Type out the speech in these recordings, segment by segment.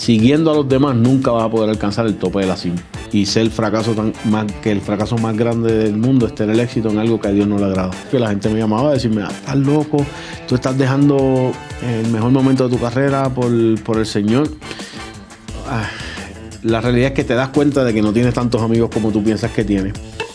siguiendo a los demás nunca vas a poder alcanzar el tope de la cima. Y ser el fracaso más grande del mundo es tener el éxito en algo que a Dios no le agrada. Que la gente me llamaba a decirme, estás loco, tú estás dejando el mejor momento de tu carrera por el Señor. La realidad es que te das cuenta de que no tienes tantos amigos como tú piensas que tienes.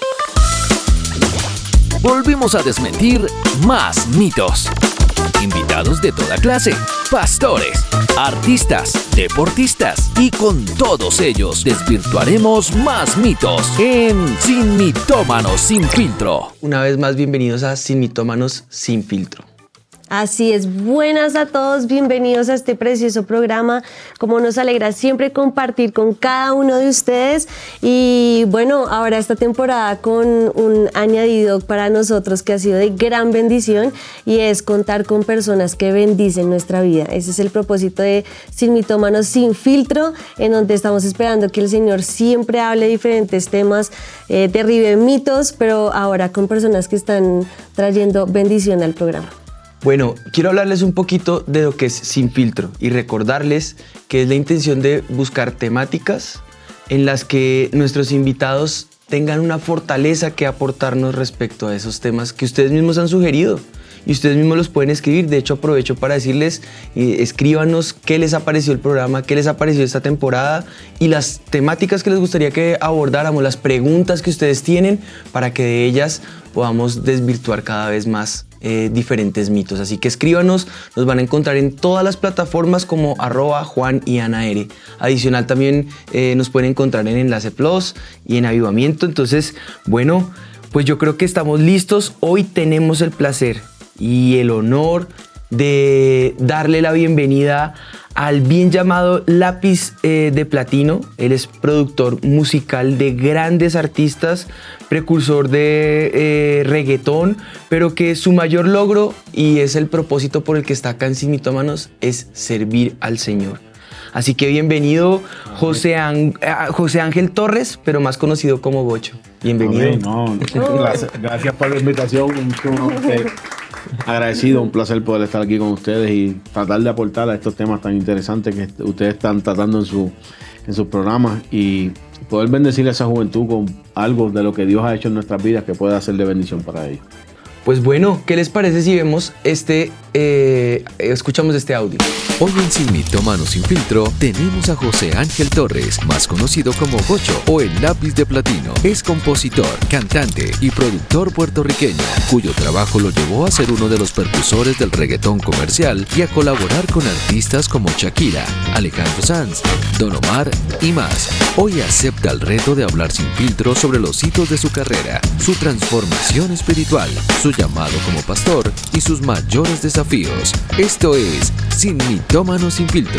Volvimos a desmentir más mitos. Invitados de toda clase, pastores, artistas, deportistas y con todos ellos desvirtuaremos más mitos en Sin Mitómanos Sin Filtro. Una vez más, bienvenidos a Sin Mitómanos Sin Filtro. Así es, buenas a todos, bienvenidos a este precioso programa. Como nos alegra siempre compartir con cada uno de ustedes. Y bueno, ahora esta temporada con un añadido para nosotros que ha sido de gran bendición, y es contar con personas que bendicen nuestra vida. Ese es el propósito de Sin Mitómanos Sin Filtro, en donde estamos esperando que el Señor siempre hable de diferentes temas, derribe mitos, pero ahora con personas que están trayendo bendición al programa. Bueno, quiero hablarles un poquito de lo que es Sin Filtro y recordarles que es la intención de buscar temáticas en las que nuestros invitados tengan una fortaleza que aportarnos respecto a esos temas que ustedes mismos han sugerido y ustedes mismos los pueden escribir. De hecho, aprovecho para decirles, escríbanos qué les ha parecido el programa, qué les ha parecido esta temporada y las temáticas que les gustaría que abordáramos, las preguntas que ustedes tienen, para que de ellas podamos desvirtuar cada vez más diferentes mitos. Así que escríbanos, nos van a encontrar en todas las plataformas como @JuanYAnaR. Adicional también nos pueden encontrar en Enlace Plus y en Avivamiento. Entonces, bueno, pues yo creo que estamos listos. Hoy tenemos el placer y el honor de darle la bienvenida al bien llamado Lápiz de Platino. Él es productor musical de grandes artistas, precursor de reggaetón, pero que su mayor logro, y es el propósito por el que está acá en Sin Mitómanos, es servir al Señor. Así que bienvenido, José Ángel Torres, pero más conocido como Bocho. Bienvenido. Gracias por la invitación. Agradecido, un placer poder estar aquí con ustedes y tratar de aportar a estos temas tan interesantes que ustedes están tratando en sus programas, y poder bendecir a esa juventud con algo de lo que Dios ha hecho en nuestras vidas que pueda ser de bendición para ellos. Pues bueno, ¿qué les parece si vemos escuchamos este audio? Hoy en Sin Mitómanos Sin Filtro tenemos a José Ángel Torres, más conocido como Bocho o el Lápiz de Platino. Es compositor, cantante y productor puertorriqueño, cuyo trabajo lo llevó a ser uno de los precursores del reggaetón comercial y a colaborar con artistas como Shakira, Alejandro Sanz, Don Omar y más. Hoy acepta el reto de hablar sin filtro sobre los hitos de su carrera, su transformación espiritual, su llamado como pastor y sus mayores desafíos. Esto es Sin Mitómanos Sin Filtro.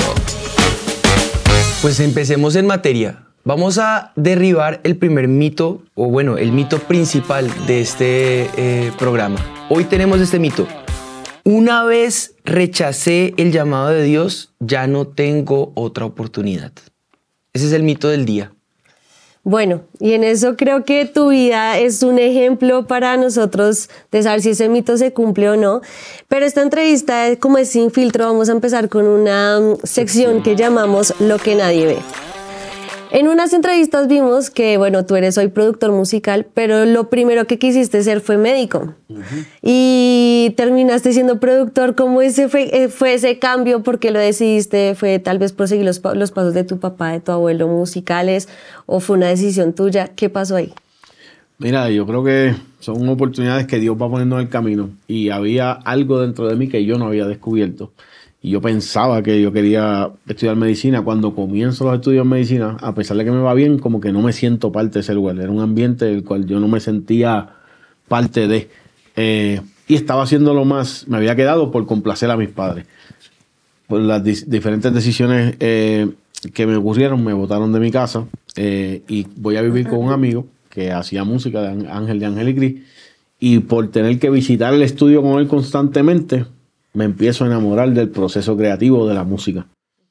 Pues empecemos en materia. Vamos a derribar el primer mito, o bueno, el mito principal de este programa. Hoy tenemos este mito. Una vez rechacé el llamado de Dios, ya no tengo otra oportunidad. Ese es el mito del día. Bueno, y en eso creo que tu vida es un ejemplo para nosotros de saber si ese mito se cumple o no. Pero esta entrevista, como es sin filtro, vamos a empezar con una sección que llamamos Lo que nadie ve. En unas entrevistas vimos que, bueno, tú eres hoy productor musical, pero lo primero que quisiste ser fue médico. Uh-huh. Y terminaste siendo productor. ¿Cómo fue ese cambio? ¿Por qué lo decidiste? ¿Fue tal vez por seguir los pasos de tu papá, de tu abuelo musicales? ¿O fue una decisión tuya? ¿Qué pasó ahí? Mira, yo creo que son oportunidades que Dios va poniendo en el camino. Y había algo dentro de mí que yo no había descubierto. Y yo pensaba que yo quería estudiar medicina. Cuando comienzo los estudios de medicina, a pesar de que me va bien, como que no me siento parte de ese lugar. Era un ambiente del cual yo no me sentía parte de. Y estaba haciéndolo más, me había quedado por complacer a mis padres. Por las diferentes decisiones que me ocurrieron, me botaron de mi casa. Y voy a vivir con un amigo que hacía música de Ángel y Cris. Y por tener que visitar el estudio con él constantemente, me empiezo a enamorar del proceso creativo de la música.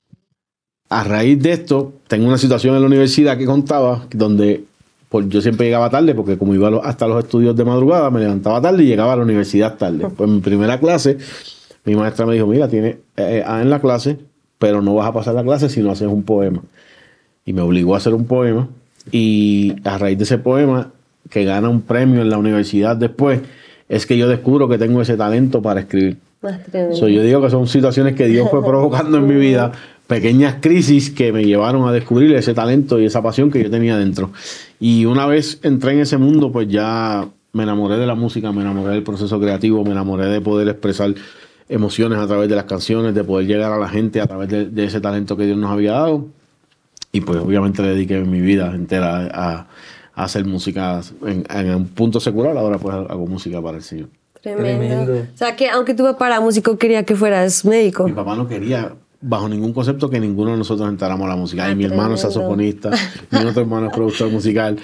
A raíz de esto, tengo una situación en la universidad que contaba, donde yo siempre llegaba tarde, porque como iba hasta los estudios de madrugada, me levantaba tarde y llegaba a la universidad tarde. Pues en mi primera clase, mi maestra me dijo, mira, tiene A en la clase, pero no vas a pasar la clase si no haces un poema. Y me obligó a hacer un poema, y a raíz de ese poema, que gana un premio en la universidad después, es que yo descubro que tengo ese talento para escribir. Yo digo que son situaciones que Dios fue provocando en mi vida, pequeñas crisis que me llevaron a descubrir ese talento y esa pasión que yo tenía dentro. Y una vez entré en ese mundo, pues ya me enamoré de la música, me enamoré del proceso creativo, me enamoré de poder expresar emociones a través de las canciones, de poder llegar a la gente a través de ese talento que Dios nos había dado. Y pues obviamente le dediqué mi vida entera a hacer música en un punto secular. Ahora pues hago música para el Señor. Tremendo. O sea, que aunque tu papá era músico, quería que fueras médico. Mi papá no quería, bajo ningún concepto, que ninguno de nosotros entráramos a la música. Y mi hermano es saxofonista, mi otro hermano es productor musical.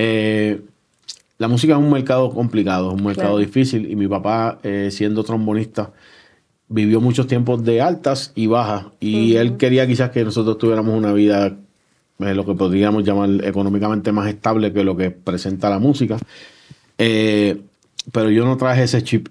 La música es un mercado complicado, es un mercado difícil. Y mi papá, siendo trombonista, vivió muchos tiempos de altas y bajas. Y él quería quizás que nosotros tuviéramos una vida, lo que podríamos llamar económicamente más estable que lo que presenta la música. Pero yo no traje ese chip.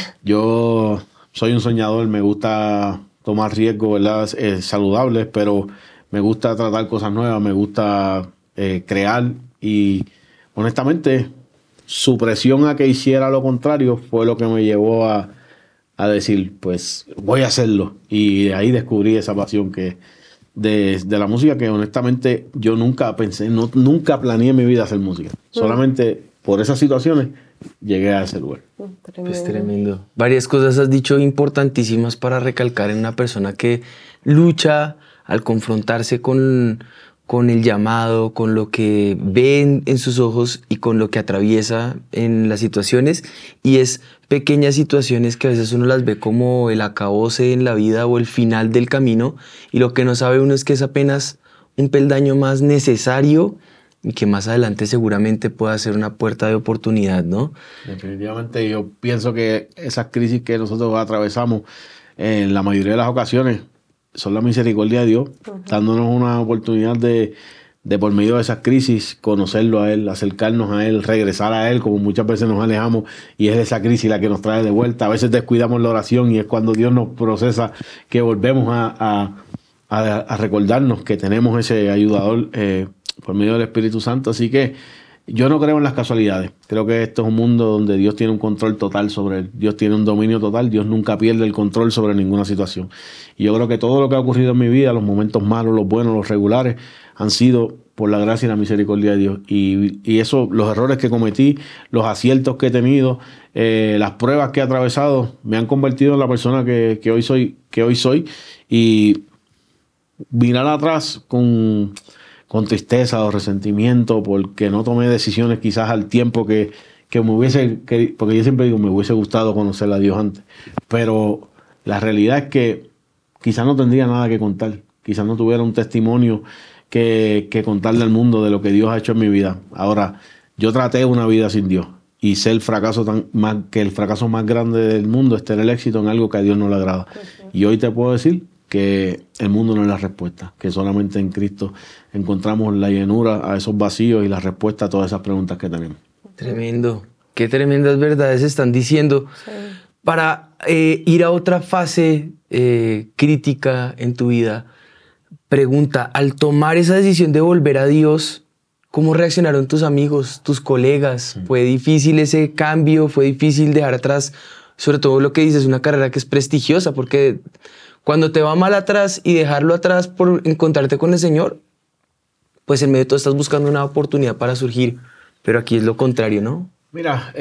Yo soy un soñador, me gusta tomar riesgos, ¿verdad? Saludables, pero me gusta tratar cosas nuevas, me gusta crear. Y honestamente, su presión a que hiciera lo contrario fue lo que me llevó a decir, pues voy a hacerlo. Y de ahí descubrí esa pasión de la música, que honestamente yo nunca pensé, nunca planeé en mi vida hacer música. Solamente por esas situaciones llegué a ese lugar. Es tremendo. Varias cosas has dicho importantísimas para recalcar en una persona que lucha al confrontarse con el llamado, con lo que ve en sus ojos y con lo que atraviesa en las situaciones. Y es pequeñas situaciones que a veces uno las ve como el acabose en la vida o el final del camino, y lo que no sabe uno es que es apenas un peldaño más necesario y que más adelante seguramente pueda ser una puerta de oportunidad, ¿no? Definitivamente yo pienso que esas crisis que nosotros atravesamos en la mayoría de las ocasiones son la misericordia de Dios, dándonos una oportunidad de por medio de esas crisis conocerlo a Él, acercarnos a Él, regresar a Él, como muchas veces nos alejamos y es esa crisis la que nos trae de vuelta. A veces descuidamos la oración y es cuando Dios nos procesa que volvemos a recordarnos que tenemos ese ayudador por medio del Espíritu Santo. Así que yo no creo en las casualidades. Creo que esto es un mundo donde Dios tiene un control total sobre él. Dios tiene un dominio total. Dios nunca pierde el control sobre ninguna situación. Y yo creo que todo lo que ha ocurrido en mi vida, los momentos malos, los buenos, los regulares, han sido por la gracia y la misericordia de Dios. Y eso, los errores que cometí, los aciertos que he tenido, las pruebas que he atravesado, me han convertido en la persona que hoy soy. Y mirar atrás con tristeza o resentimiento porque no tomé decisiones quizás al tiempo que porque yo siempre digo, me hubiese gustado conocer a Dios antes, pero la realidad es que quizás no tendría nada que contar, quizás no tuviera un testimonio que contarle al mundo de lo que Dios ha hecho en mi vida. Ahora, yo traté una vida sin Dios y sé el fracaso más grande del mundo es tener el éxito en algo que a Dios no le agrada. Y hoy te puedo decir que el mundo no es la respuesta, que solamente en Cristo encontramos la llenura a esos vacíos y la respuesta a todas esas preguntas que tenemos. Tremendo. Qué tremendas verdades están diciendo. Sí. Para ir a otra fase crítica en tu vida, pregunta, al tomar esa decisión de volver a Dios, ¿cómo reaccionaron tus amigos, tus colegas? ¿Fue difícil ese cambio? ¿Fue difícil dejar atrás, sobre todo lo que dices, una carrera que es prestigiosa? Porque cuando te va mal atrás y dejarlo atrás por encontrarte con el Señor, pues en medio de todo estás buscando una oportunidad para surgir. Pero aquí es lo contrario, ¿no? Mira,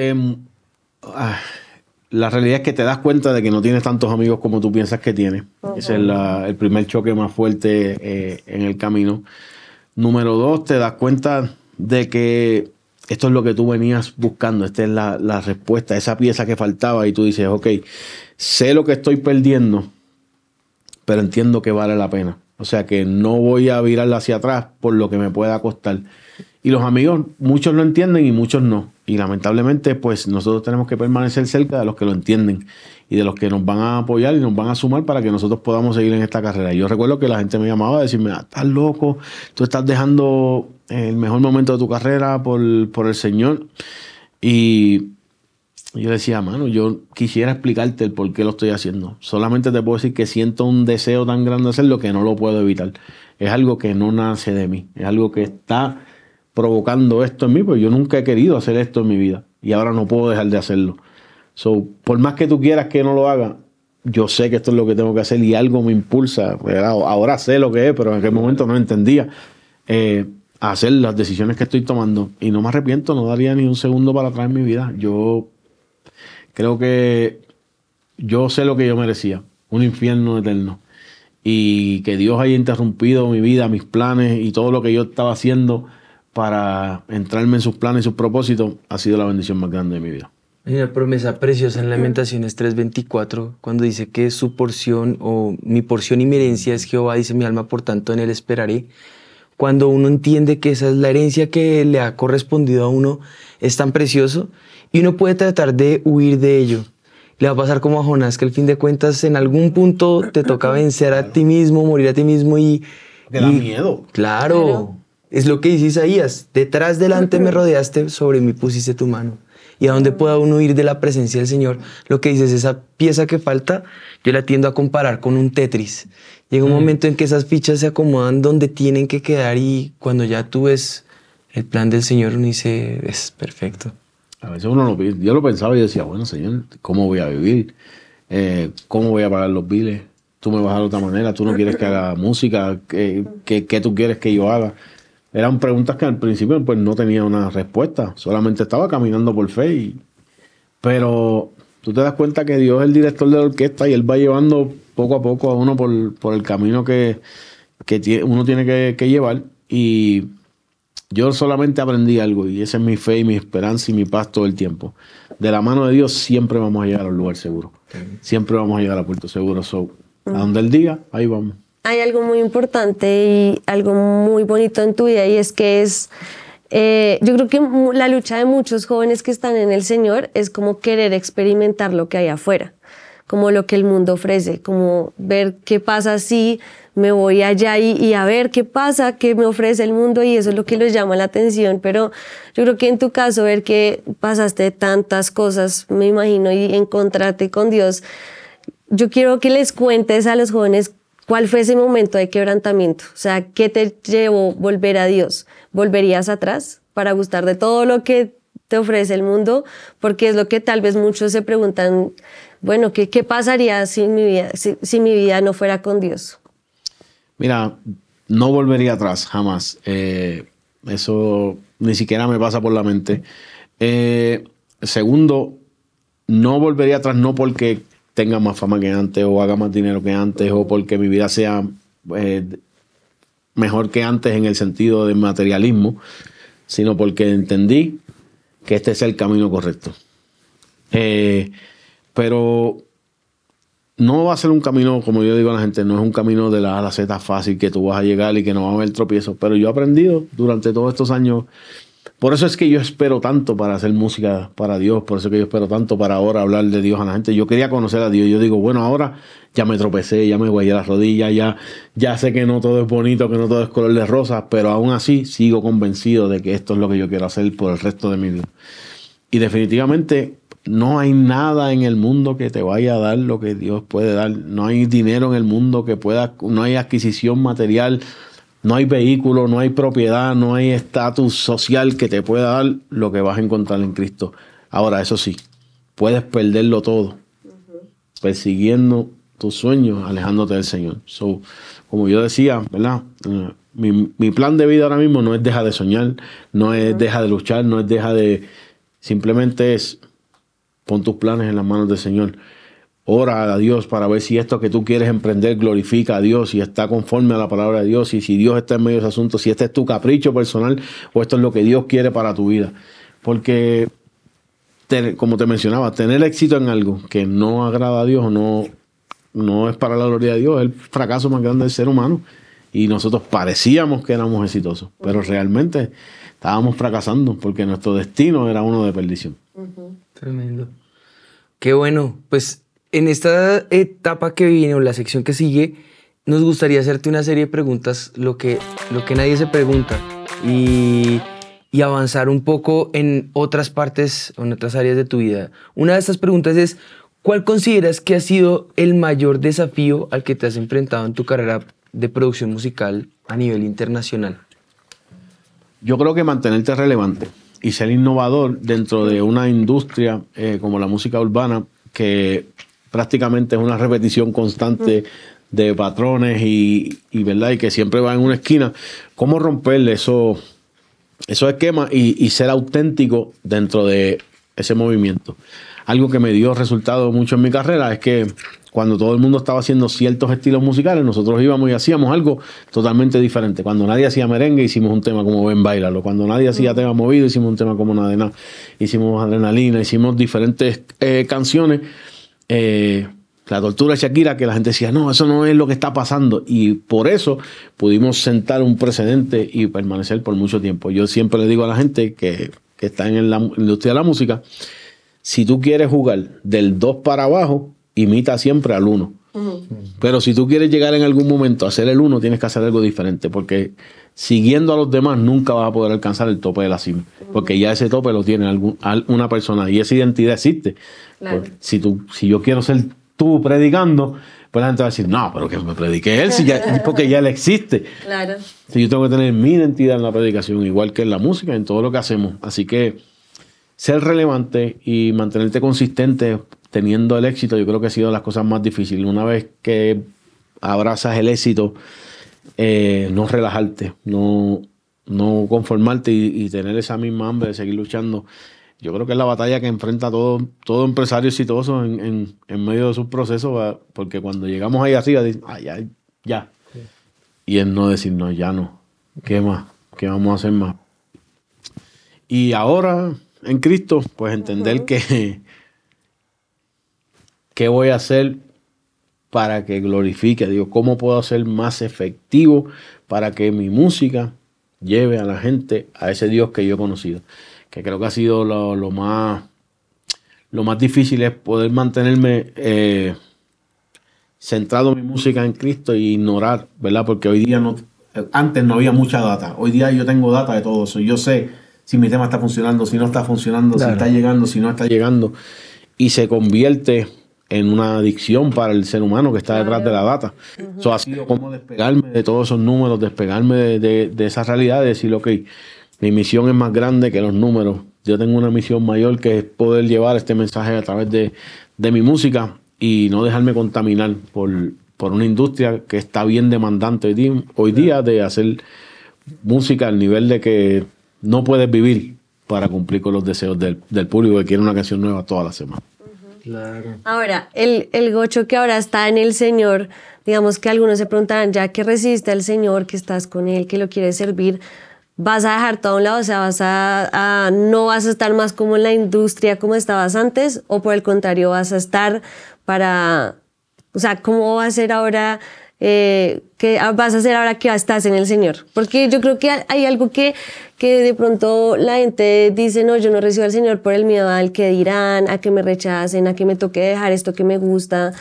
la realidad es que te das cuenta de que no tienes tantos amigos como tú piensas que tienes. Ese es el primer choque más fuerte en el camino. Número 2, te das cuenta de que esto es lo que tú venías buscando. Esta es la respuesta, esa pieza que faltaba. Y tú dices, ok, sé lo que estoy perdiendo, pero entiendo que vale la pena. O sea que no voy a virarla hacia atrás por lo que me pueda costar. Y los amigos, muchos lo entienden y muchos no. Y lamentablemente, pues nosotros tenemos que permanecer cerca de los que lo entienden y de los que nos van a apoyar y nos van a sumar para que nosotros podamos seguir en esta carrera. Yo recuerdo que la gente me llamaba a decirme, estás loco, tú estás dejando el mejor momento de tu carrera por el Señor. Y Y yo decía, mano, yo quisiera explicarte el por qué lo estoy haciendo. Solamente te puedo decir que siento un deseo tan grande de hacerlo que no lo puedo evitar. Es algo que no nace de mí. Es algo que está provocando esto en mí, porque yo nunca he querido hacer esto en mi vida. Y ahora no puedo dejar de hacerlo. So, por más que tú quieras que no lo haga, yo sé que esto es lo que tengo que hacer y algo me impulsa. ¿Verdad? Ahora sé lo que es, pero en aquel momento no entendía. A hacer las decisiones que estoy tomando. Y no me arrepiento, no daría ni un segundo para atrás en mi vida. Yo creo que yo sé lo que yo merecía. Un infierno eterno. Y que Dios haya interrumpido mi vida, mis planes y todo lo que yo estaba haciendo para entrarme en sus planes y sus propósitos ha sido la bendición más grande de mi vida. Hay una promesa preciosa en Lamentaciones 3:24 cuando dice que su porción o mi porción y mi herencia es Jehová, dice mi alma, por tanto en él esperaré. Cuando uno entiende que esa es la herencia que le ha correspondido a uno, es tan precioso y uno puede tratar de huir de ello. Le va a pasar como a Jonás, que al fin de cuentas en algún punto te toca vencer a ti mismo, morir a ti mismo y... Te da miedo. Claro, es lo que dice Isaías. Detrás, delante me rodeaste, sobre mí pusiste tu mano. Y a dónde pueda uno ir de la presencia del Señor, lo que dices, esa pieza que falta, yo la tiendo a comparar con un Tetris. Llega un momento en que esas fichas se acomodan donde tienen que quedar y cuando ya tú ves el plan del Señor, uno dice, es perfecto. A veces uno yo lo pensaba y decía, bueno, Señor, ¿cómo voy a vivir? ¿Cómo voy a pagar los biles? Tú me vas a dar de otra manera, tú no quieres que haga música, ¿qué tú quieres que yo haga? Eran preguntas que al principio pues no tenía una respuesta, solamente estaba caminando por fe. Pero tú te das cuenta que Dios es el director de la orquesta y Él va llevando poco a poco a uno por el camino que uno tiene que llevar. Y yo solamente aprendí algo, y esa es mi fe y mi esperanza y mi paz todo el tiempo. De la mano de Dios siempre vamos a llegar a un lugar seguro. Siempre vamos a llegar a puerto seguro. A donde Él diga, ahí vamos. Hay algo muy importante y algo muy bonito en tu vida y es que yo creo que la lucha de muchos jóvenes que están en el Señor es como querer experimentar lo que hay afuera, como lo que el mundo ofrece, como ver qué pasa si me voy allá y a ver qué pasa, qué me ofrece el mundo, y eso es lo que les llama la atención. Pero yo creo que en tu caso, ver que pasaste tantas cosas, me imagino, y encontrarte con Dios, yo quiero que les cuentes a los jóvenes cuál fue ese momento de quebrantamiento. O sea, ¿qué te llevó a volver a Dios? ¿Volverías atrás para gustar de todo lo que te ofrece el mundo? Porque es lo que tal vez muchos se preguntan, bueno, ¿qué pasaría si mi vida no fuera con Dios? Mira, no volvería atrás, jamás. Eso ni siquiera me pasa por la mente. Segundo, no volvería atrás no porque tenga más fama que antes o haga más dinero que antes o porque mi vida sea mejor que antes en el sentido de materialismo, sino porque entendí que este es el camino correcto. Pero no va a ser un camino, como yo digo a la gente, no es un camino de la A a la Z fácil que tú vas a llegar y que no va a haber tropiezos. Pero yo he aprendido durante todos estos años. Por eso es que yo espero tanto para hacer música para Dios, por eso es que yo espero tanto para ahora hablar de Dios a la gente. Yo quería conocer a Dios, yo digo, bueno, ahora ya me tropecé, ya me guayé las rodillas, ya sé que no todo es bonito, que no todo es color de rosas, pero aún así sigo convencido de que esto es lo que yo quiero hacer por el resto de mi vida. Y definitivamente no hay nada en el mundo que te vaya a dar lo que Dios puede dar. No hay dinero en el mundo que pueda, no hay adquisición material, no hay vehículo, no hay propiedad, no hay estatus social que te pueda dar lo que vas a encontrar en Cristo. Ahora, eso sí, puedes perderlo todo persiguiendo tus sueños, alejándote del Señor. So, como yo decía, ¿verdad? Mi plan de vida ahora mismo no es deja de soñar, no es deja de luchar, no es deja de... Simplemente es pon tus planes en las manos del Señor. Ora a Dios para ver si esto que tú quieres emprender glorifica a Dios, si está conforme a la palabra de Dios, y si Dios está en medio de ese asunto, si este es tu capricho personal o esto es lo que Dios quiere para tu vida. Porque, como te mencionaba, tener éxito en algo que no agrada a Dios o no es para la gloria de Dios es el fracaso más grande del ser humano. Y nosotros parecíamos que éramos exitosos, pero realmente estábamos fracasando porque nuestro destino era uno de perdición. Tremendo. Qué bueno, pues en esta etapa que viene o la sección que sigue, nos gustaría hacerte una serie de preguntas, lo que nadie se pregunta. Y y avanzar un poco en otras partes o en otras áreas de tu vida. Una de estas preguntas es, ¿cuál consideras que ha sido el mayor desafío al que te has enfrentado en tu carrera de producción musical a nivel internacional? Yo creo que mantenerte relevante y ser innovador dentro de una industria como la música urbana, que prácticamente es una repetición constante de patrones y ¿verdad? Y que siempre va en una esquina. ¿Cómo romperle esos esquemas y ser auténtico dentro de ese movimiento? Algo que me dio resultado mucho en mi carrera es que cuando todo el mundo estaba haciendo ciertos estilos musicales, nosotros íbamos y hacíamos algo totalmente diferente. Cuando nadie hacía merengue, hicimos un tema como Ven, Báilalo. Cuando nadie hacía tema movido, hicimos un tema como Nada de Nada. Hicimos Adrenalina, hicimos diferentes canciones. La tortura de Shakira, que la gente decía, no, eso no es lo que está pasando. Y por eso pudimos sentar un precedente y permanecer por mucho tiempo. Yo siempre le digo a la gente que está en la industria de la música, si tú quieres jugar del 2 para abajo, imita siempre al 1. Pero si tú quieres llegar en algún momento a ser el 1, tienes que hacer algo diferente, porque siguiendo a los demás nunca vas a poder alcanzar el tope de la cima, porque ya ese tope lo tiene una persona y esa identidad existe. Claro. Si yo quiero ser tú predicando, pues la gente va a decir, no, pero que me predique él, porque ya él existe. Claro. Si yo tengo que tener mi identidad en la predicación, igual que en la música, en todo lo que hacemos. Así que ser relevante y mantenerte consistente teniendo el éxito, yo creo que ha sido de las cosas más difíciles. Una vez que abrazas el éxito, no relajarte, no conformarte y tener esa misma hambre de seguir luchando. Yo creo que es la batalla que enfrenta todo empresario exitoso en medio de sus procesos, porque cuando llegamos ahí arriba, dicen, ya. Sí. Y es no decir, no, ya no. ¿Qué más? ¿Qué vamos a hacer más? Y ahora, en Cristo, pues entender que ¿qué voy a hacer para que glorifique a Dios? ¿Cómo puedo ser más efectivo para que mi música lleve a la gente a ese Dios que yo he conocido? Que creo que ha sido lo más difícil, es poder mantenerme centrado en mi música en Cristo y ignorar, ¿verdad? Porque hoy día antes no había mucha data. Hoy día yo tengo data de todo eso. Yo sé si mi tema está funcionando, si no está funcionando, claro, si está llegando, si no está llegando. Y se convierte en una adicción para el ser humano que está detrás de la data. Eso ha sido como despegarme de todos esos números, despegarme de esa realidad, de decir, ok, mi misión es más grande que los números. Yo tengo una misión mayor, que es poder llevar este mensaje a través de mi música y no dejarme contaminar por una industria que está bien demandante hoy día de hacer música al nivel de que no puedes vivir para cumplir con los deseos del público que quiere una canción nueva toda la semana. Claro. Ahora, el Gocho que ahora está en el Señor, digamos que algunos se preguntarán, ya que resiste al Señor, que estás con Él, que lo quieres servir, ¿vas a dejar todo a un lado? O sea, ¿no vas a estar más como en la industria como estabas antes? ¿O por el contrario, vas a estar o sea, ¿cómo va a ser ahora? ¿Qué vas a hacer ahora que estás en el Señor? Porque yo creo que hay algo que de pronto la gente dice, no, yo no recibo al Señor por el miedo al que dirán, a que me rechacen, a que me toque dejar esto que me gusta,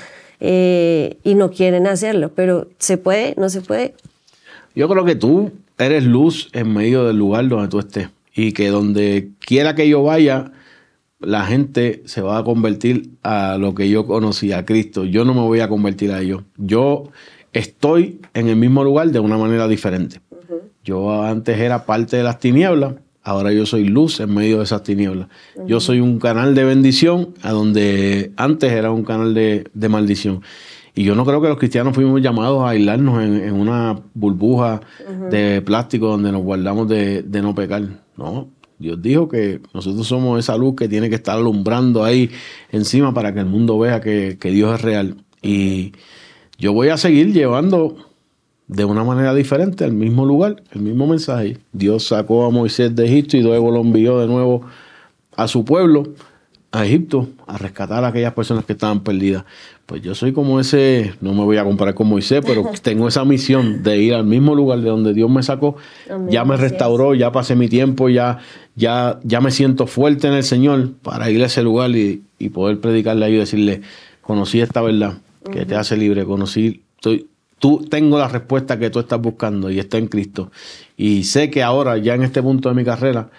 y no quieren hacerlo. Pero ¿se puede? ¿No se puede? Yo creo que tú eres luz en medio del lugar donde tú estés, y que donde quiera que yo vaya, la gente se va a convertir a lo que yo conocí, a Cristo. Yo no me voy a convertir a ellos. Yo estoy en el mismo lugar de una manera diferente. Yo antes era parte de las tinieblas, ahora yo soy luz en medio de esas tinieblas. Yo soy un canal de bendición a donde antes era un canal de maldición. Y yo no creo que los cristianos fuimos llamados a aislarnos en una burbuja de plástico donde nos guardamos de no pecar. No, Dios dijo que nosotros somos esa luz que tiene que estar alumbrando ahí encima para que el mundo vea que Dios es real. Y yo voy a seguir llevando de una manera diferente al mismo lugar, el mismo mensaje. Dios sacó a Moisés de Egipto y luego lo envió de nuevo a su pueblo, a Egipto, a rescatar a aquellas personas que estaban perdidas. Pues yo soy como ese, no me voy a comparar con Moisés, pero tengo esa misión de ir al mismo lugar de donde Dios me sacó. Ya me restauró, ya pasé mi tiempo, ya me siento fuerte en el Señor para ir a ese lugar y poder predicarle a ellos y decirle, conocí esta verdad que te hace libre, tengo la respuesta que tú estás buscando y está en Cristo. Y sé que ahora, ya en este punto de mi carrera,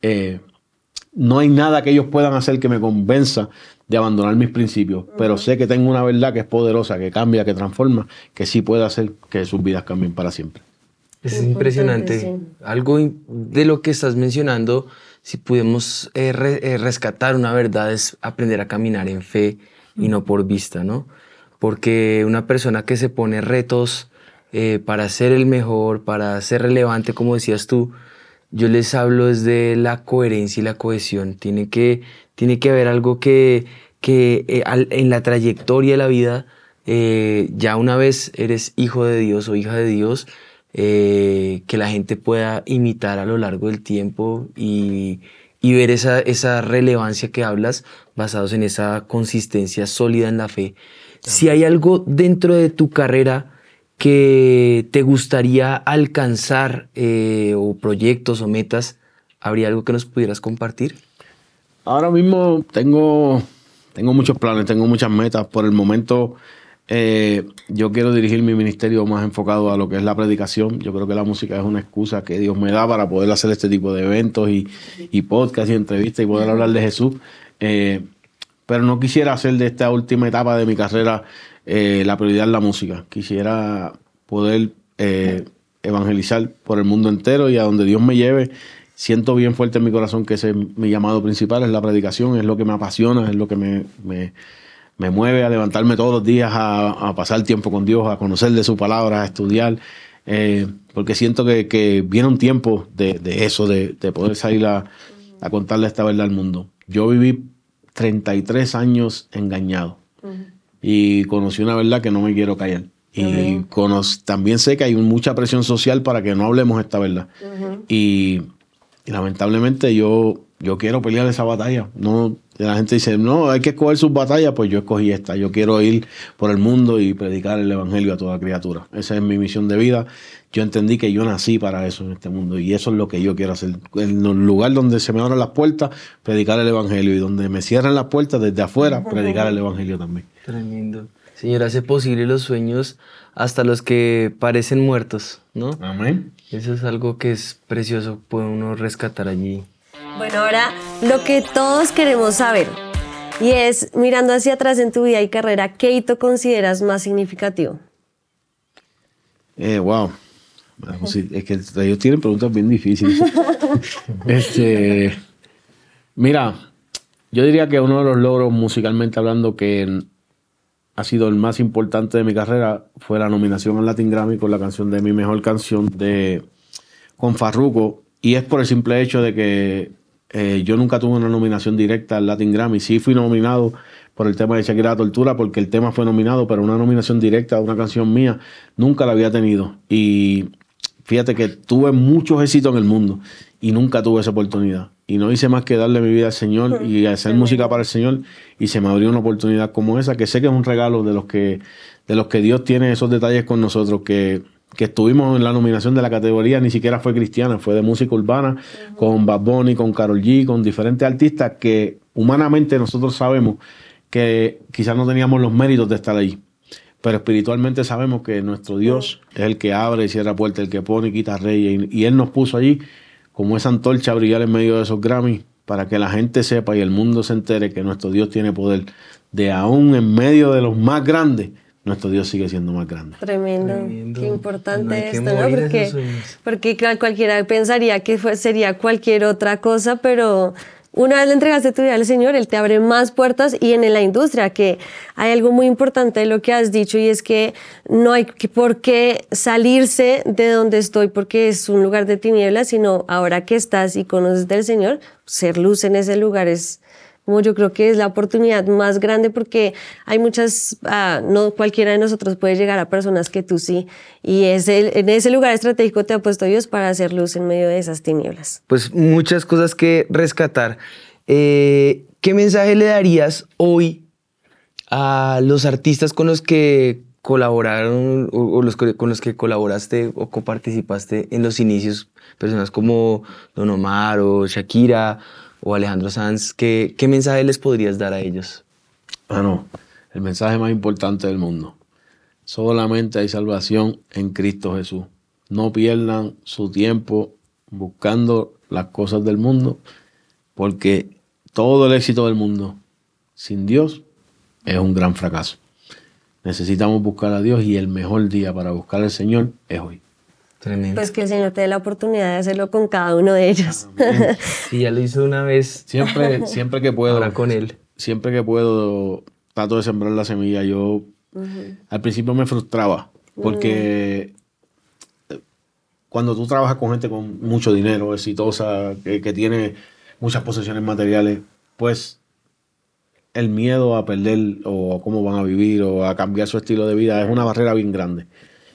no hay nada que ellos puedan hacer que me convenza de abandonar mis principios, pero sé que tengo una verdad que es poderosa, que cambia, que transforma, que sí puede hacer que sus vidas cambien para siempre. Es impresionante. Sí. Algo de lo que estás mencionando, si podemos rescatar una verdad, es aprender a caminar en fe y no por vista, ¿no? Porque una persona que se pone retos para ser el mejor, para ser relevante, como decías tú, yo les hablo desde la coherencia y la cohesión. Tiene que haber algo que en la trayectoria de la vida, ya una vez eres hijo de Dios o hija de Dios, que la gente pueda imitar a lo largo del tiempo y ver esa relevancia que hablas, basados en esa consistencia sólida en la fe. Si hay algo dentro de tu carrera que te gustaría alcanzar, o proyectos o metas, ¿habría algo que nos pudieras compartir? Ahora mismo tengo muchos planes, tengo muchas metas. Por el momento yo quiero dirigir mi ministerio más enfocado a lo que es la predicación. Yo creo que la música es una excusa que Dios me da para poder hacer este tipo de eventos y podcasts y entrevistas y poder hablar de Jesús. Pero no quisiera hacer de esta última etapa de mi carrera la prioridad en la música. Quisiera poder evangelizar por el mundo entero y a donde Dios me lleve. Siento bien fuerte en mi corazón que ese es mi llamado principal, es la predicación, es lo que me apasiona, es lo que me mueve a levantarme todos los días, a pasar tiempo con Dios, a conocer de su palabra, a estudiar, porque siento que viene un tiempo de eso, de poder salir a contarle esta verdad al mundo. Yo viví 33 años engañado y conocí una verdad que no me quiero callar. Y también sé que hay mucha presión social para que no hablemos esta verdad. Y lamentablemente yo quiero pelear esa batalla. No, la gente dice, no, hay que escoger sus batallas, pues yo escogí esta. Yo quiero ir por el mundo y predicar el evangelio a toda criatura. Esa es mi misión de vida. Yo entendí que yo nací para eso en este mundo y eso es lo que yo quiero hacer. En el lugar donde se me abran las puertas, predicar el evangelio, y donde me cierran las puertas desde afuera, predicar el evangelio también. Tremendo. Señor, hace posible los sueños hasta los que parecen muertos, ¿no? Amén. Eso es algo que es precioso, puede uno rescatar allí. Bueno, ahora lo que todos queremos saber, y es, mirando hacia atrás en tu vida y carrera, ¿qué hito consideras más significativo? Wow. Es que ellos tienen preguntas bien difíciles. Mira, yo diría que uno de los logros musicalmente hablando que ha sido el más importante de mi carrera fue la nominación al Latin Grammy con la canción de mi mejor canción con Farruko, y es por el simple hecho de que yo nunca tuve una nominación directa al Latin Grammy. Sí fui nominado por el tema de Shakira la Tortura, porque el tema fue nominado, pero una nominación directa a una canción mía nunca la había tenido. Y fíjate que tuve muchos éxitos en el mundo y nunca tuve esa oportunidad. Y no hice más que darle mi vida al Señor y hacer música para el Señor, y se me abrió una oportunidad como esa, que sé que es un regalo de los que Dios tiene esos detalles con nosotros, que estuvimos en la nominación de la categoría, ni siquiera fue cristiana, fue de música urbana, con Bad Bunny, con Karol G, con diferentes artistas que humanamente nosotros sabemos que quizás no teníamos los méritos de estar ahí, pero espiritualmente sabemos que nuestro Dios es el que abre y cierra puertas, el que pone y quita reyes, y Él nos puso allí como esa antorcha a brillar en medio de esos Grammys, para que la gente sepa y el mundo se entere que nuestro Dios tiene poder, de aún en medio de los más grandes, nuestro Dios sigue siendo más grande. Tremendo. Qué importante esto, ¿no? Porque cualquiera pensaría que sería cualquier otra cosa, pero una vez le entregaste tu vida al Señor, Él te abre más puertas. Y en la industria, que hay algo muy importante de lo que has dicho, y es que no hay por qué salirse de donde estoy porque es un lugar de tinieblas, sino ahora que estás y conoces del Señor, ser luz en ese lugar es, como yo creo que es la oportunidad más grande, porque hay muchas, no cualquiera de nosotros puede llegar a personas que tú sí, y en ese lugar estratégico te ha puesto Dios para hacer luz en medio de esas tinieblas. Pues muchas cosas que rescatar. ¿Qué mensaje le darías hoy a los artistas con los que colaboraron o con los que colaboraste o coparticipaste en los inicios? Personas como Don Omar o Shakira o Alejandro Sanz, ¿qué mensaje les podrías dar a ellos? No, el mensaje más importante del mundo. solamente hay salvación en Cristo Jesús. No pierdan su tiempo buscando las cosas del mundo, porque todo el éxito del mundo sin Dios es un gran fracaso. Necesitamos buscar a Dios y el mejor día para buscar al Señor es hoy. Tremendo. Pues que el Señor te dé la oportunidad de hacerlo con cada uno de ellos. Si ya lo hizo una vez, Siempre que puedo, ahora con él. siempre que puedo, trato de sembrar la semilla. Yo al principio me frustraba porque cuando tú trabajas con gente con mucho dinero, exitosa, que tiene muchas posesiones materiales, pues el miedo a perder o a cómo van a vivir o a cambiar su estilo de vida es una barrera bien grande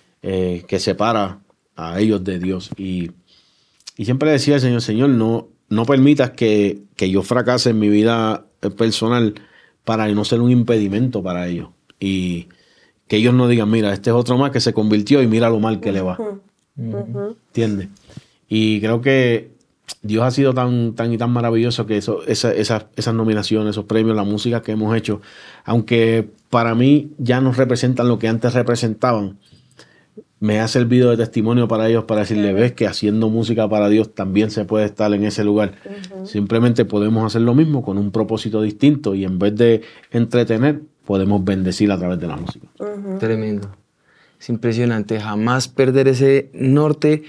que separa a ellos de Dios. Y siempre decía al Señor, Señor, no permitas que yo fracase en mi vida personal para no ser un impedimento para ellos. Y que ellos no digan, mira, este es otro más que se convirtió y mira lo mal que le va. ¿Entiendes? Y creo que Dios ha sido tan y tan maravilloso que esas nominaciones, esos premios, la música que hemos hecho, aunque para mí ya no representan lo que antes representaban, me ha servido de testimonio para ellos, para decirle, ves que haciendo música para Dios también se puede estar en ese lugar. Simplemente podemos hacer lo mismo con un propósito distinto y en vez de entretener, podemos bendecir a través de la música. Tremendo. Es impresionante jamás perder ese norte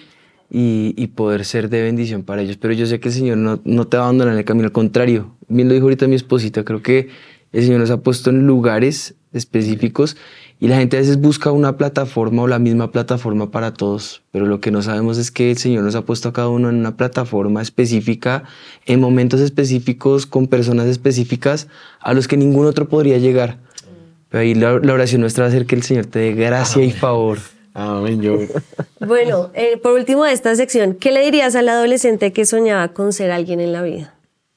y poder ser de bendición para ellos. Pero yo sé que el Señor no te va a abandonar en el camino. Al contrario, bien lo dijo ahorita mi esposita, creo que el Señor nos ha puesto en lugares específicos y la gente a veces busca una plataforma o la misma plataforma para todos, pero lo que no sabemos es que el Señor nos ha puesto a cada uno en una plataforma específica, en momentos específicos, con personas específicas a los que ningún otro podría llegar. Pero ahí la oración nuestra va a ser que el Señor te dé gracia y favor. Amén. Yo Bueno, por último de esta sección, ¿qué le dirías al adolescente que soñaba con ser alguien en la vida?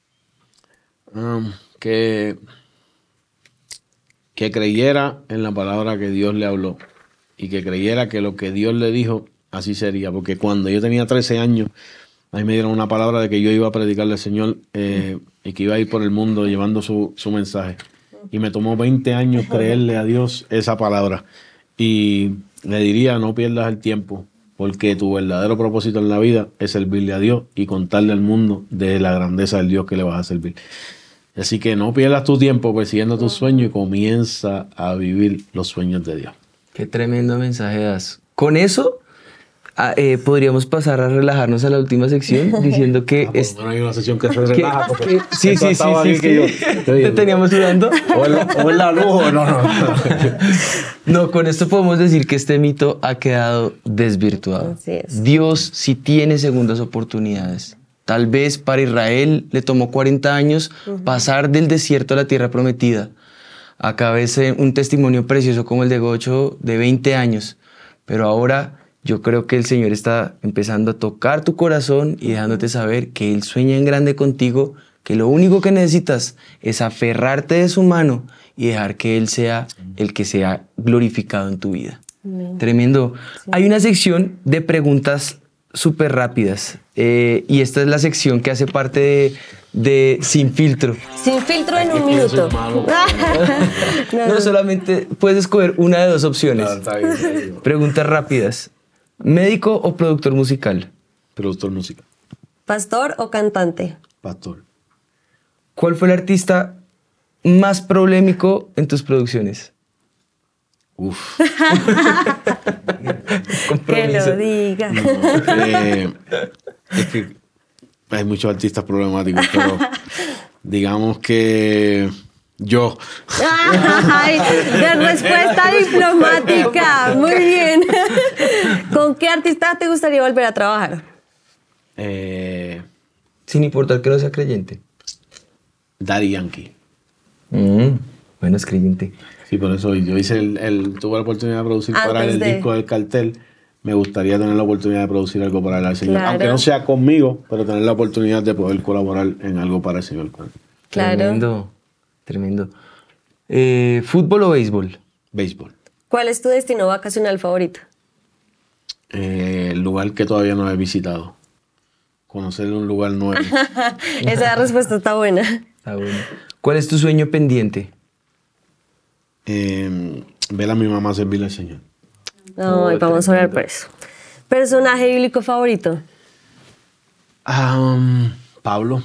Que creyera en la palabra que Dios le habló y que creyera que lo que Dios le dijo así sería, porque cuando yo tenía 13 años a mí me dieron una palabra de que yo iba a predicarle al Señor y que iba a ir por el mundo llevando su mensaje, y me tomó 20 años creerle a Dios esa palabra, y le diría, no pierdas el tiempo, porque tu verdadero propósito en la vida es servirle a Dios y contarle al mundo de la grandeza del Dios que le vas a servir. Así que no pierdas tu tiempo persiguiendo tus sueños y comienza a vivir los sueños de Dios. Qué tremendo mensaje das. Con eso podríamos pasar a relajarnos a la última sección diciendo que... Bueno, hay una sección que se relaja. Sí. ¿Te teníamos dudando? O en la luz o no. No, con esto podemos decir que este mito ha quedado desvirtuado. Así es. Dios sí tiene segundas oportunidades. Tal vez para Israel le tomó 40 años pasar del desierto a la tierra prometida. Acá ves un testimonio precioso como el de Gocho de 20 años. Pero ahora yo creo que el Señor está empezando a tocar tu corazón y dejándote saber que Él sueña en grande contigo, que lo único que necesitas es aferrarte de su mano y dejar que Él sea el que sea glorificado en tu vida. Tremendo. Sí. Hay una sección de preguntas súper rápidas y esta es la sección que hace parte de Sin Filtro. Sin filtro en un minuto. No, solamente puedes escoger una de dos opciones. No, está bien. Preguntas rápidas. ¿Médico o productor musical? Productor musical. ¿Pastor o cantante? Pastor. ¿Cuál fue el artista más polémico en tus producciones? Uf. Que lo diga. No, es que hay muchos artistas problemáticos, pero digamos que yo. Ay, de respuesta diplomática. Muy bien. ¿Con qué artista te gustaría volver a trabajar? Sin importar que no sea creyente. Daddy Yankee. Bueno, es creyente. Sí, por eso yo hice tuve la oportunidad de producir para él el disco del Cartel. Me gustaría tener la oportunidad de producir algo para el Señor. Claro. Aunque no sea conmigo, pero tener la oportunidad de poder colaborar en algo para el Señor. Claro. Tremendo. ¿Fútbol o béisbol? Béisbol. ¿Cuál es tu destino vacacional favorito? El lugar que todavía no he visitado. Conocer un lugar nuevo. Esa respuesta está buena. Está buena. ¿Cuál es tu sueño pendiente? ver a mi mamá servirle al Señor. Ay, vamos a orar por eso. ¿Personaje bíblico favorito? Pablo.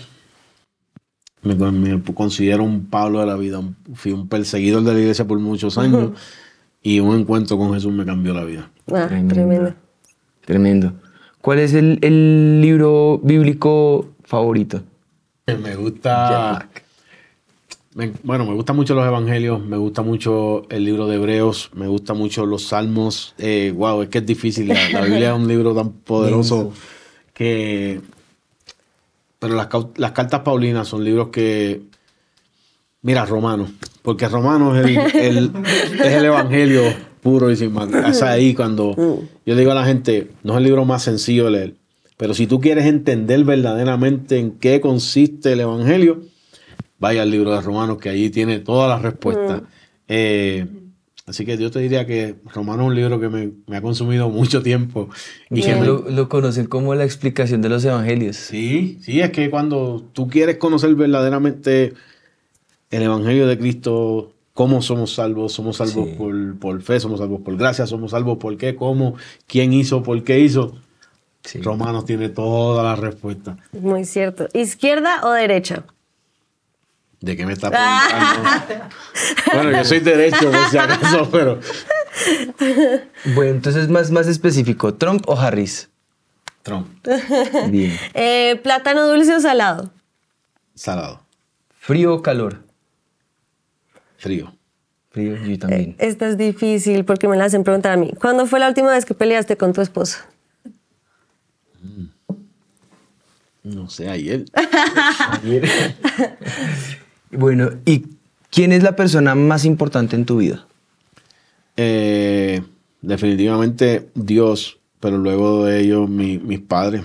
Me considero un Pablo de la vida. Fui un perseguidor de la iglesia por muchos años y un encuentro con Jesús me cambió la vida. Tremendo. Tremendo. ¿Cuál es el libro bíblico favorito? Me gusta... me gustan mucho los evangelios, me gusta mucho el libro de Hebreos, me gusta mucho los salmos. Wow, es que es difícil. La Biblia es un libro tan poderoso que... Pero las cartas paulinas son libros que... Mira, Romanos. Porque Romanos es el evangelio puro y sin más. O sea, ahí cuando yo digo a la gente, no es el libro más sencillo de leer. Pero si tú quieres entender verdaderamente en qué consiste el evangelio, vaya al libro de Romanos, que allí tiene todas las respuestas. Así que yo te diría que Romanos es un libro que me ha consumido mucho tiempo. Y que lo conocen como la explicación de los evangelios. Sí, es que cuando tú quieres conocer verdaderamente el evangelio de Cristo, cómo somos salvos por fe, somos salvos por gracia, somos salvos por qué, cómo, quién hizo, por qué hizo. Sí. Romanos tiene todas las respuestas. Muy cierto. ¿Izquierda o derecha? ¿De qué me estás preguntando? Bueno, yo soy derecho, por si acaso, pero... Bueno, entonces más específico, ¿Trump o Harris? Trump. Bien. ¿Plátano dulce o salado? Salado. ¿Frío o calor? Frío. Frío, yo también. Esta es difícil porque me la hacen preguntar a mí. ¿Cuándo fue la última vez que peleaste con tu esposa? No sé, ayer. Bueno, ¿y quién es la persona más importante en tu vida? Definitivamente Dios, pero luego de ellos mis padres.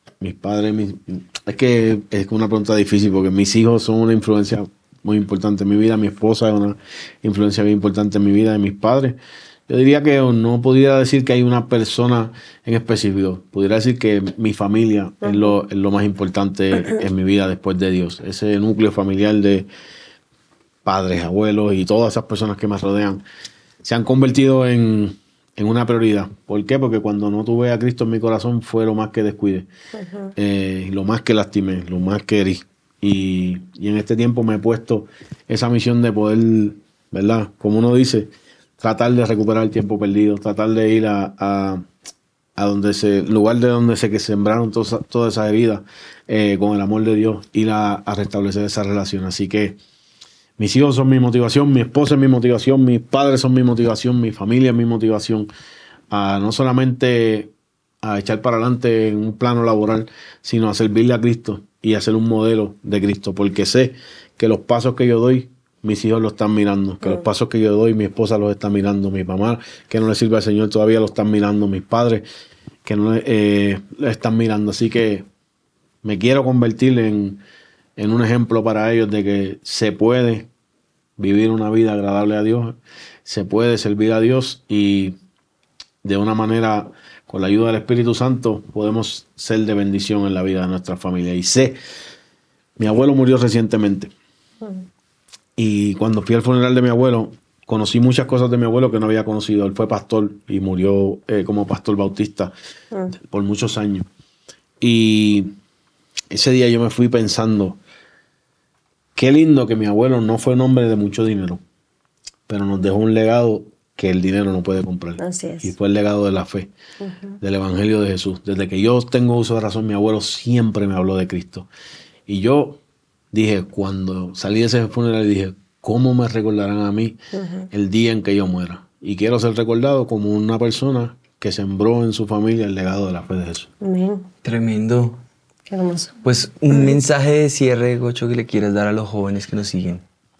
Es que es una pregunta difícil porque mis hijos son una influencia muy importante en mi vida. Mi esposa es una influencia bien importante en mi vida, de mis padres. Yo diría que no podría decir que hay una persona en específico. Pudiera decir que mi familia es lo más importante en mi vida después de Dios. Ese núcleo familiar de padres, abuelos y todas esas personas que me rodean se han convertido en una prioridad. ¿Por qué? Porque cuando no tuve a Cristo en mi corazón fue lo más que descuidé, lo más que lastimé, lo más que herí. Y en este tiempo me he puesto esa misión de poder, ¿verdad? Como uno dice, tratar de recuperar el tiempo perdido, tratar de ir a lugar de donde que sembraron todas esas heridas, con el amor de Dios, ir a restablecer esa relación. Así que mis hijos son mi motivación, mi esposa es mi motivación, mis padres son mi motivación, mi familia es mi motivación, no solamente a echar para adelante en un plano laboral, sino a servirle a Cristo y a ser un modelo de Cristo, porque sé que los pasos que yo doy, mis hijos lo están mirando, que los pasos que yo doy, mi esposa los está mirando, mi mamá, que no le sirve al Señor, todavía lo están mirando, mis padres, que no le están mirando. Así que me quiero convertir en un ejemplo para ellos de que se puede vivir una vida agradable a Dios, se puede servir a Dios y de una manera, con la ayuda del Espíritu Santo, podemos ser de bendición en la vida de nuestra familia. Y mi abuelo murió recientemente. Y cuando fui al funeral de mi abuelo, conocí muchas cosas de mi abuelo que no había conocido. Él fue pastor y murió como pastor bautista por muchos años. Y ese día yo me fui pensando, qué lindo que mi abuelo no fue un hombre de mucho dinero, pero nos dejó un legado que el dinero no puede comprar. Así es. Y fue el legado de la fe, del Evangelio de Jesús. Desde que yo tengo uso de razón, mi abuelo siempre me habló de Cristo. Y yo dije, cuando salí de ese funeral, dije, ¿cómo me recordarán a mí el día en que yo muera? Y quiero ser recordado como una persona que sembró en su familia el legado de la fe de Jesús. Amén. Tremendo. Qué hermoso. Pues un mensaje de cierre, Gocho, que le quieras dar a los jóvenes que nos siguen.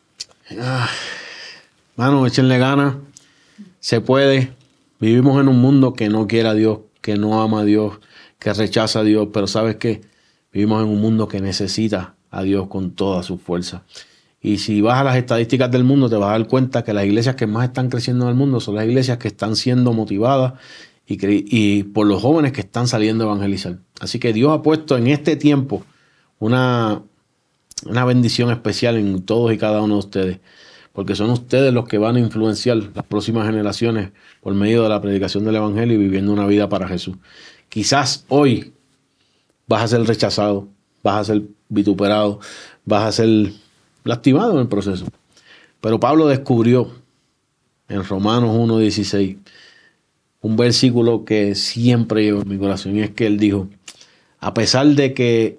Mano, échenle ganas. Se puede. Vivimos en un mundo que no quiere a Dios, que no ama a Dios, que rechaza a Dios. Pero ¿sabes qué? Vivimos en un mundo que necesita a Dios con toda su fuerza. Y si vas a las estadísticas del mundo, te vas a dar cuenta que las iglesias que más están creciendo en el mundo son las iglesias que están siendo motivadas y por los jóvenes que están saliendo a evangelizar. Así que Dios ha puesto en este tiempo una bendición especial en todos y cada uno de ustedes porque son ustedes los que van a influenciar las próximas generaciones por medio de la predicación del Evangelio y viviendo una vida para Jesús. Quizás hoy vas a ser rechazado, vas a ser vituperado, vas a ser lastimado en el proceso. Pero Pablo descubrió en Romanos 1:16 un versículo que siempre llevo en mi corazón, y es que él dijo: a pesar de que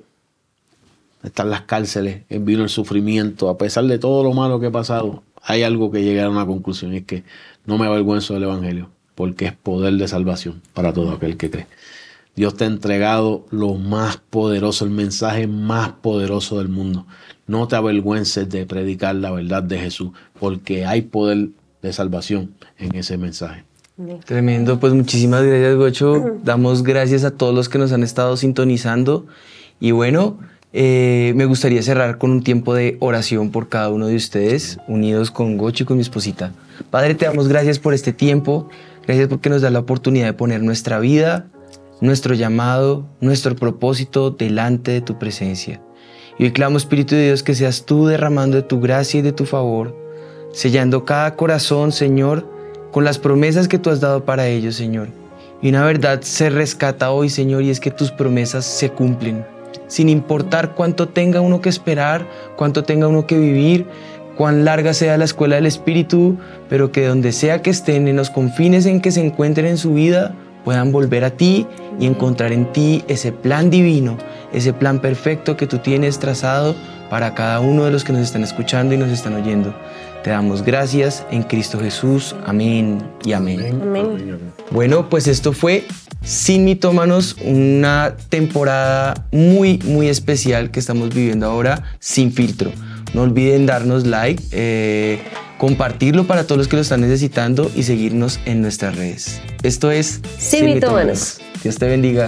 están las cárceles, vino el sufrimiento, a pesar de todo lo malo que he pasado, hay algo que llegar a una conclusión, y es que no me avergüenzo del Evangelio, porque es poder de salvación para todo aquel que cree. Dios te ha entregado lo más poderoso, el mensaje más poderoso del mundo. No te avergüences de predicar la verdad de Jesús, porque hay poder de salvación en ese mensaje. Tremendo, pues muchísimas gracias, Gocho. Damos gracias a todos los que nos han estado sintonizando. Y bueno, me gustaría cerrar con un tiempo de oración por cada uno de ustedes, unidos con Gocho y con mi esposita. Padre, te damos gracias por este tiempo. Gracias porque nos da la oportunidad de poner nuestra vida, nuestro llamado, nuestro propósito delante de tu presencia. Y hoy clamo, Espíritu de Dios, que seas tú derramando de tu gracia y de tu favor, sellando cada corazón, Señor, con las promesas que tú has dado para ellos, Señor. Y una verdad se rescata hoy, Señor, y es que tus promesas se cumplen, sin importar cuánto tenga uno que esperar, cuánto tenga uno que vivir, cuán larga sea la escuela del Espíritu, pero que donde sea que estén, en los confines en que se encuentren en su vida, puedan volver a ti y encontrar en ti ese plan divino, ese plan perfecto que tú tienes trazado para cada uno de los que nos están escuchando y nos están oyendo. Te damos gracias en Cristo Jesús. Amén y amén. Amén. Bueno, pues esto fue Sin Mitómanos, una temporada muy, muy especial que estamos viviendo ahora, Sin Filtro. No olviden darnos like, compartirlo para todos los que lo están necesitando y seguirnos en nuestras redes. Esto es Sin Mitómanos. Dios te bendiga.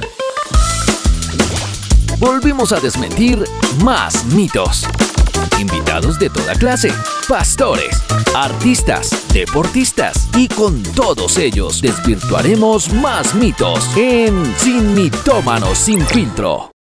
Volvimos a desmentir más mitos. Invitados de toda clase, pastores, artistas, deportistas, y con todos ellos desvirtuaremos más mitos en Sin Mitómanos Sin Filtro.